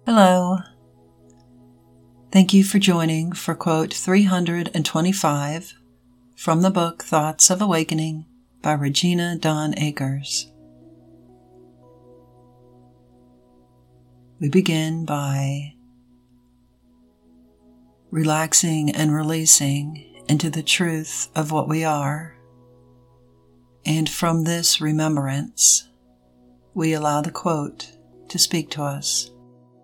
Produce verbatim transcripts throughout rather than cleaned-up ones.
Hello. Thank you for joining for quote three hundred twenty-five from the book Thoughts of Awakening by Regina Dawn Akers. We begin by relaxing and releasing into the truth of what we are, and from this remembrance, we allow the quote to speak to us.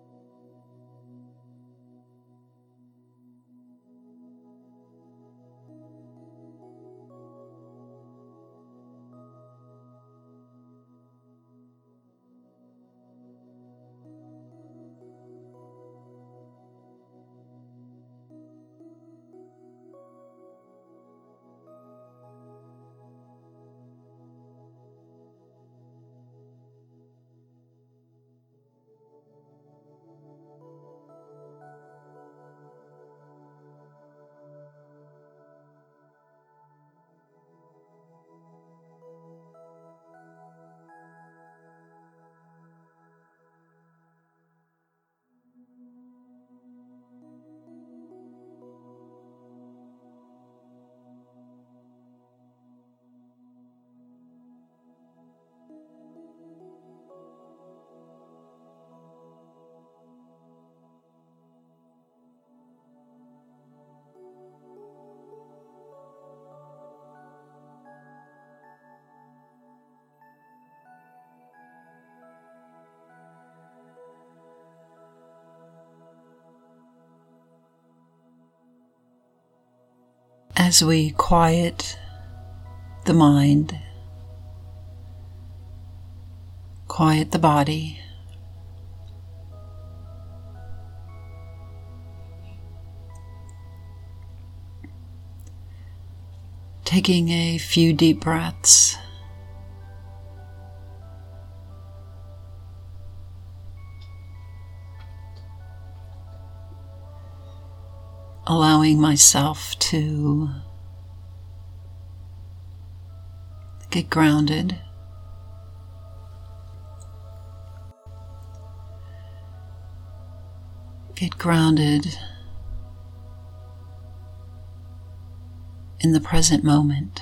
As we quiet the mind, quiet the body, taking a few deep breaths, allowing myself to get grounded, get grounded in the present moment.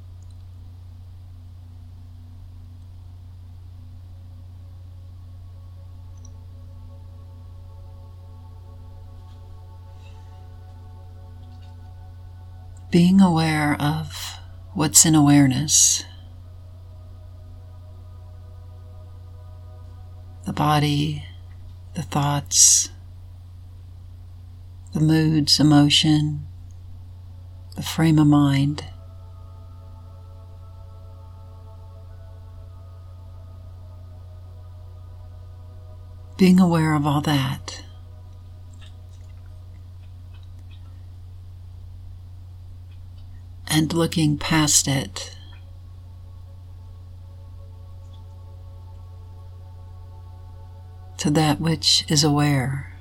Being aware of what's in awareness, the body, the thoughts, the moods, emotion, the frame of mind. Being aware of all that. And looking past it to that which is aware.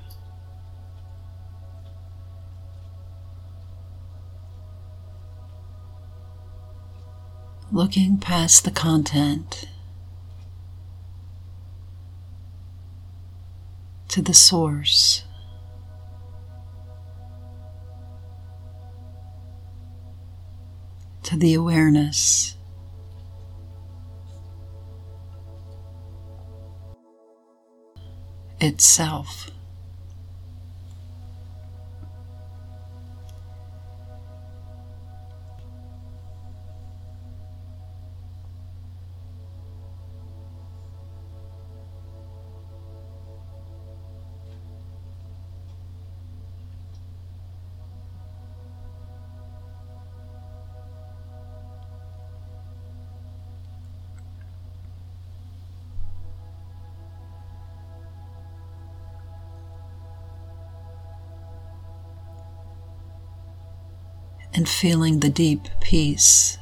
Looking past the content to the source. To the awareness. Itself. And feeling the deep peace.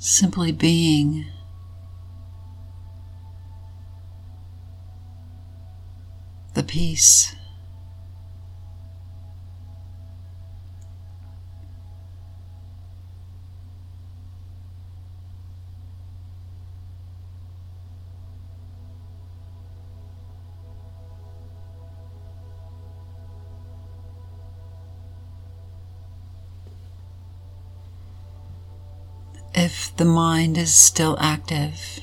Simply being. The peace. If the mind is still active,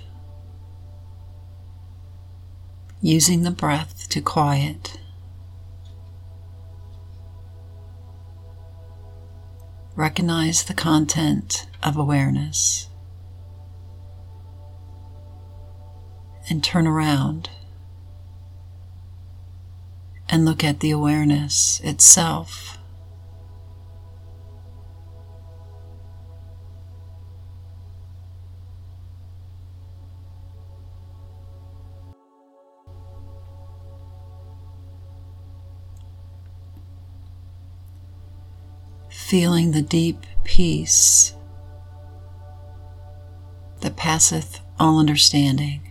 using the breath to quiet, recognize the content of awareness and turn around and look at the awareness itself. Feeling the deep peace that passeth all understanding.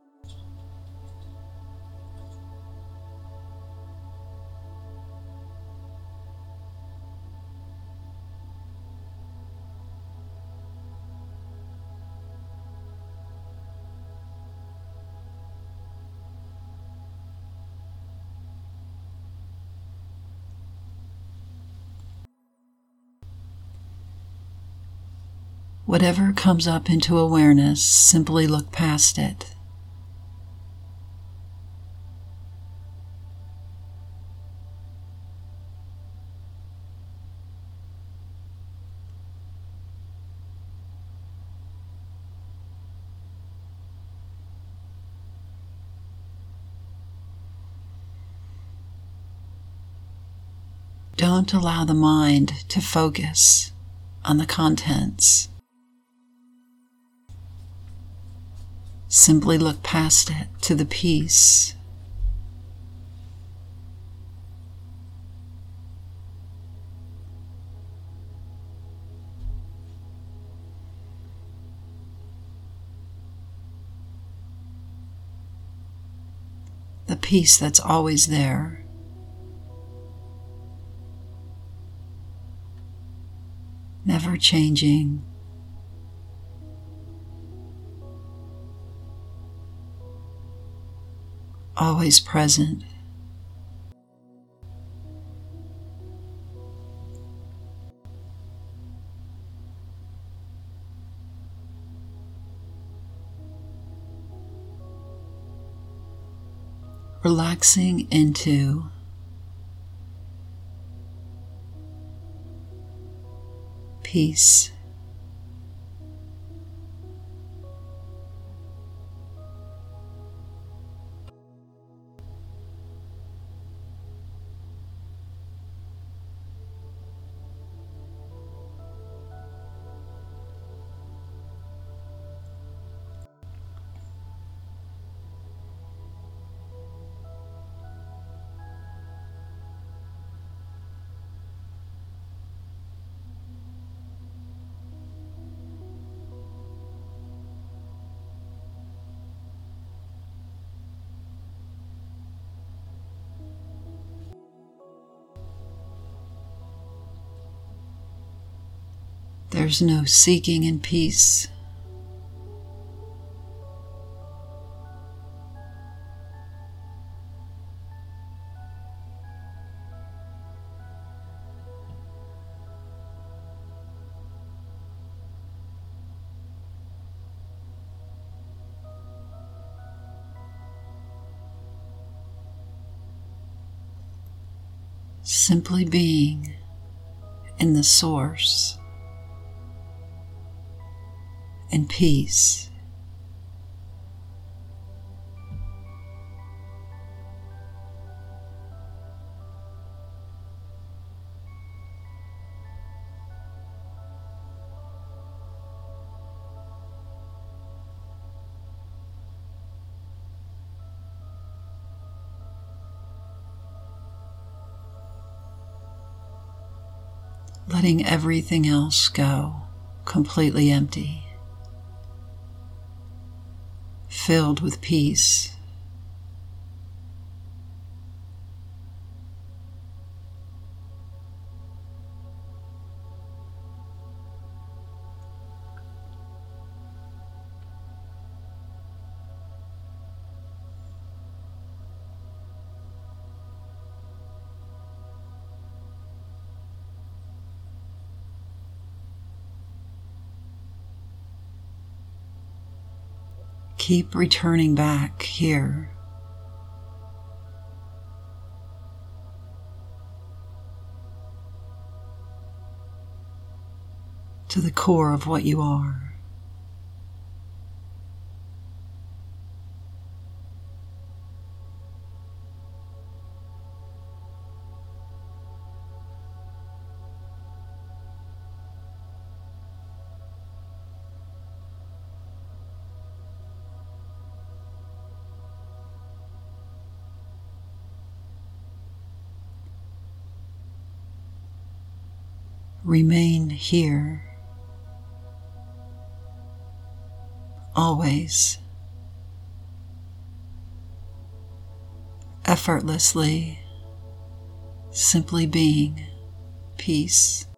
Whatever comes up into awareness, simply look past it. Don't allow the mind to focus on the contents. Simply look past it to the peace. The peace that's always there. Never changing. Always present. Relaxing into peace. There's no seeking in peace. Simply being in the source, in peace. Letting everything else go, completely empty. filled with peace. Keep returning back here. To the core of what you are. Remain here, always, effortlessly, simply being peace.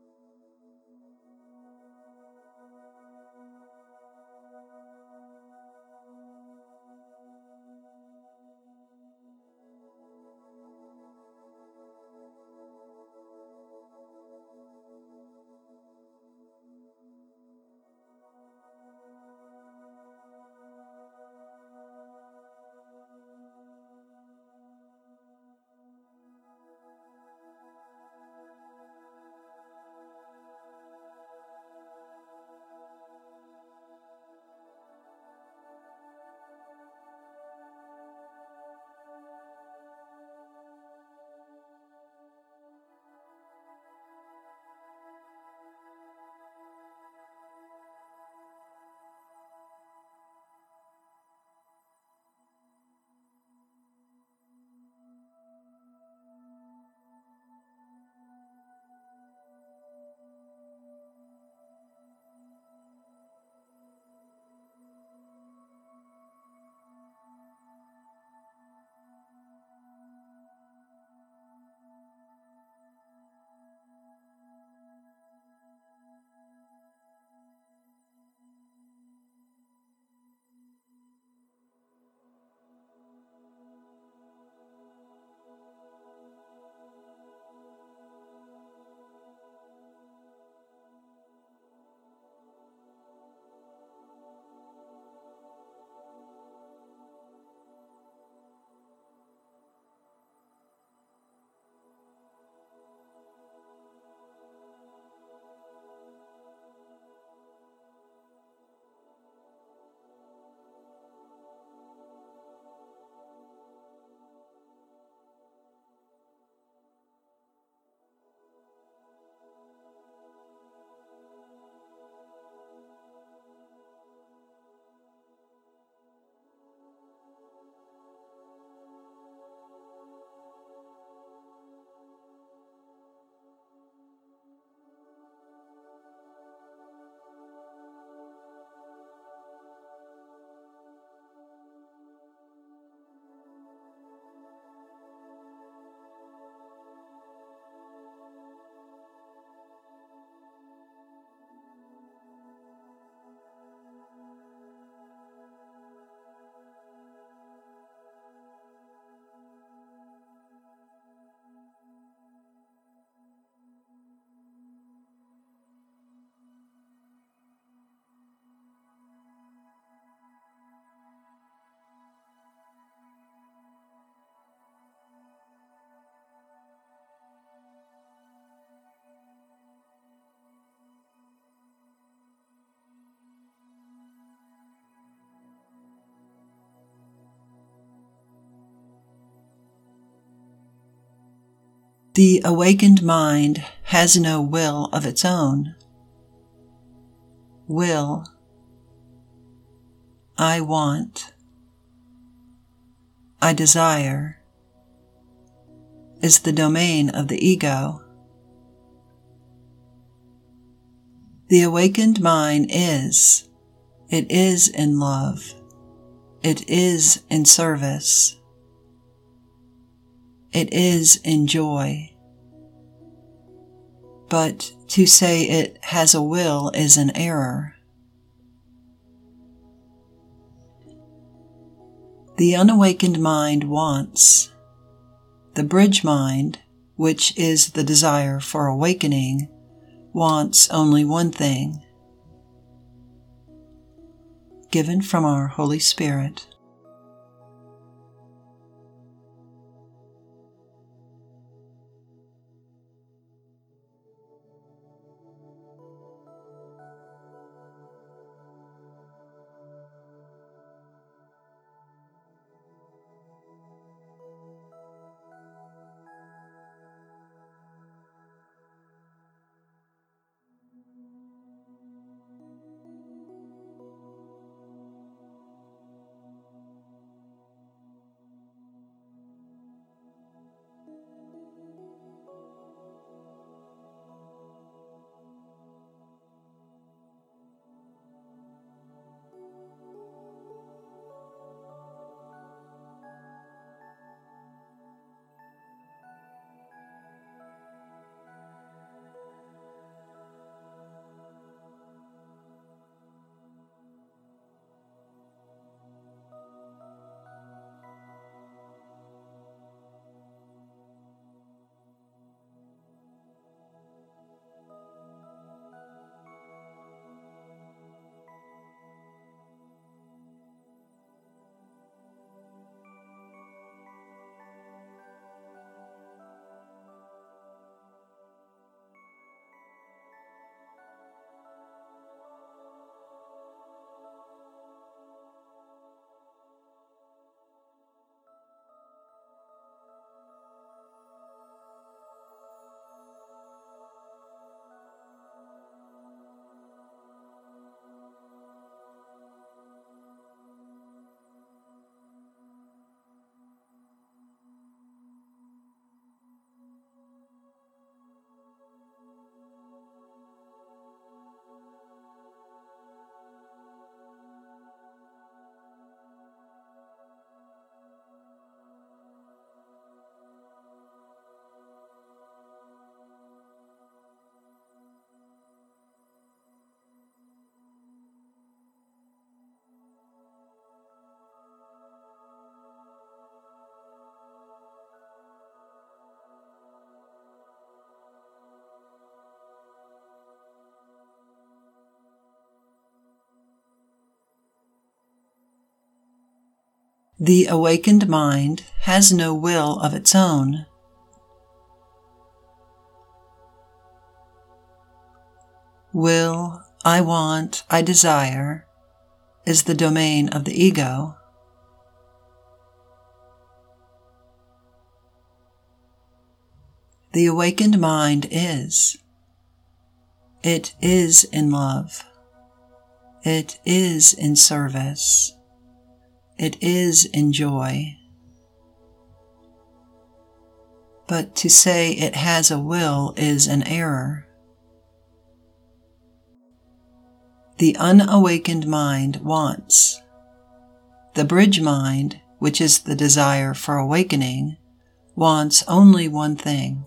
The awakened mind has no will of its own. Will, I want, I desire, is the domain of the ego. The awakened mind is, it is in love, It is in service. It is in joy. But to say it has a will is an error. The unawakened mind wants. The bridge mind, which is the desire for awakening, wants only one thing. Given from our Holy Spirit. The awakened mind has no will of its own. Will, I want, I desire, is the domain of the ego. The awakened mind is. It is in love. It is in service. It is in joy. But to say it has a will is an error. The unawakened mind wants. The bridge mind, which is the desire for awakening, wants only one thing.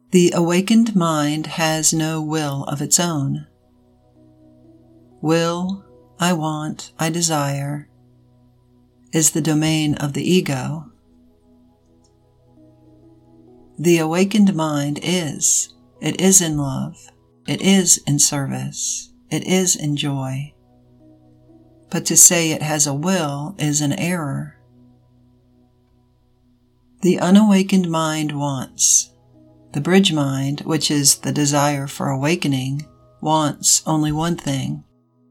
The awakened mind has no will of its own. Will, I want, I desire, is the domain of the ego. The awakened mind is. It is in love. It is in service. It is in joy. But to say it has a will is an error. The unawakened mind wants. The bridge mind, which is the desire for awakening, wants only one thing.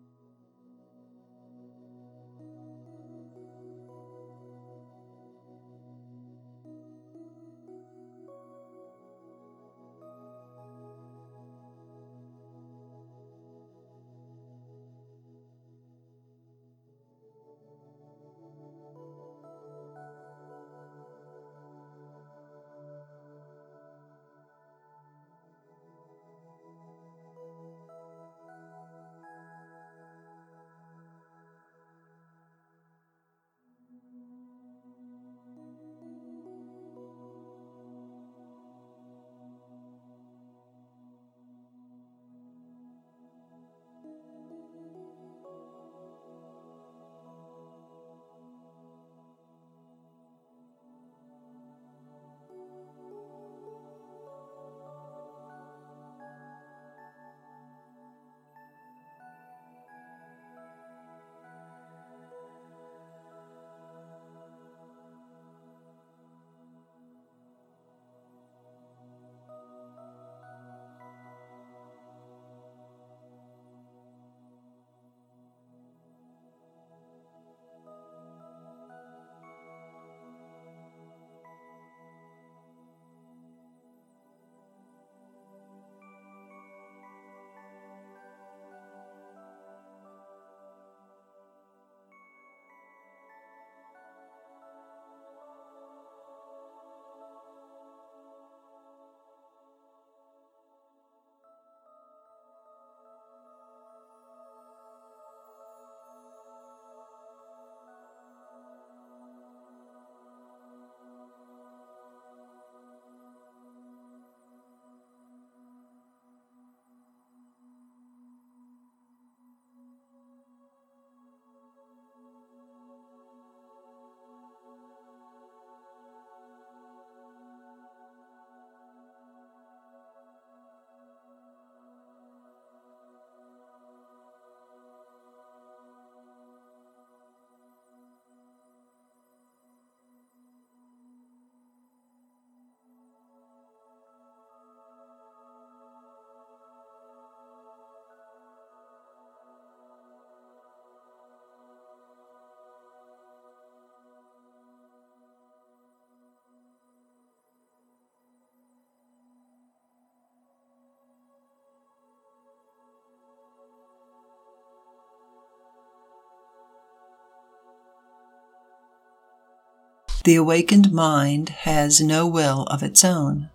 The awakened mind has no will of its own.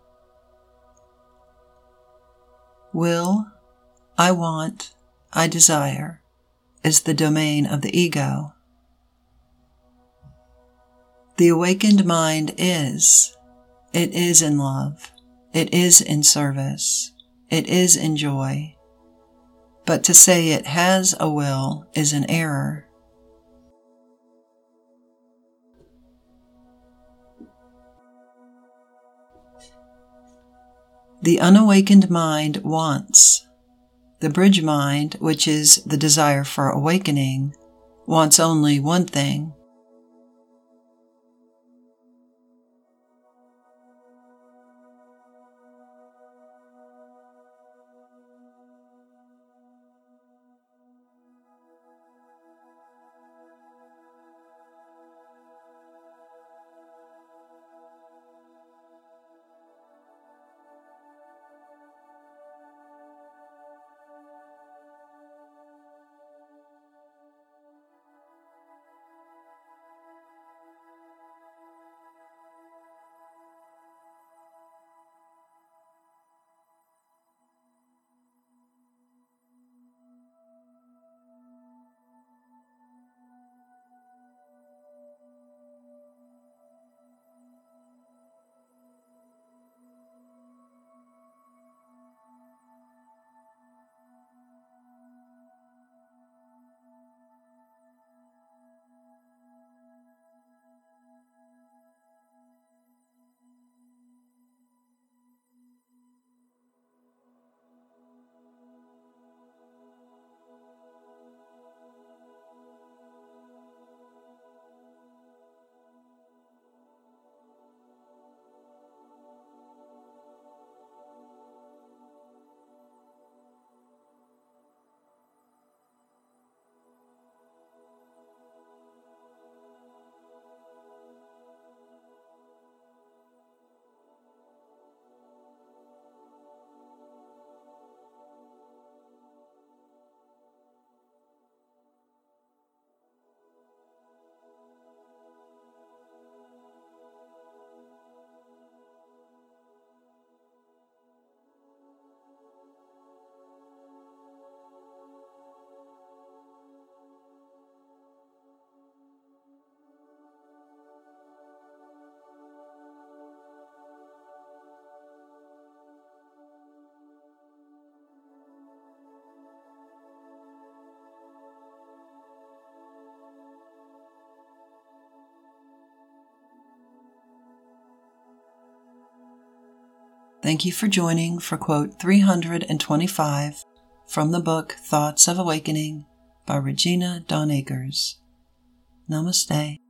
Will, I want, I desire, is the domain of the ego. The awakened mind is. It is in love. It is in service. It is in joy. But to say it has a will is an error. The unawakened mind wants. The bridge mind, which is the desire for awakening, wants only one thing. Thank you for joining for quote three hundred twenty-five from the book Thoughts of Awakening by Regina Dawn Akers. Namaste.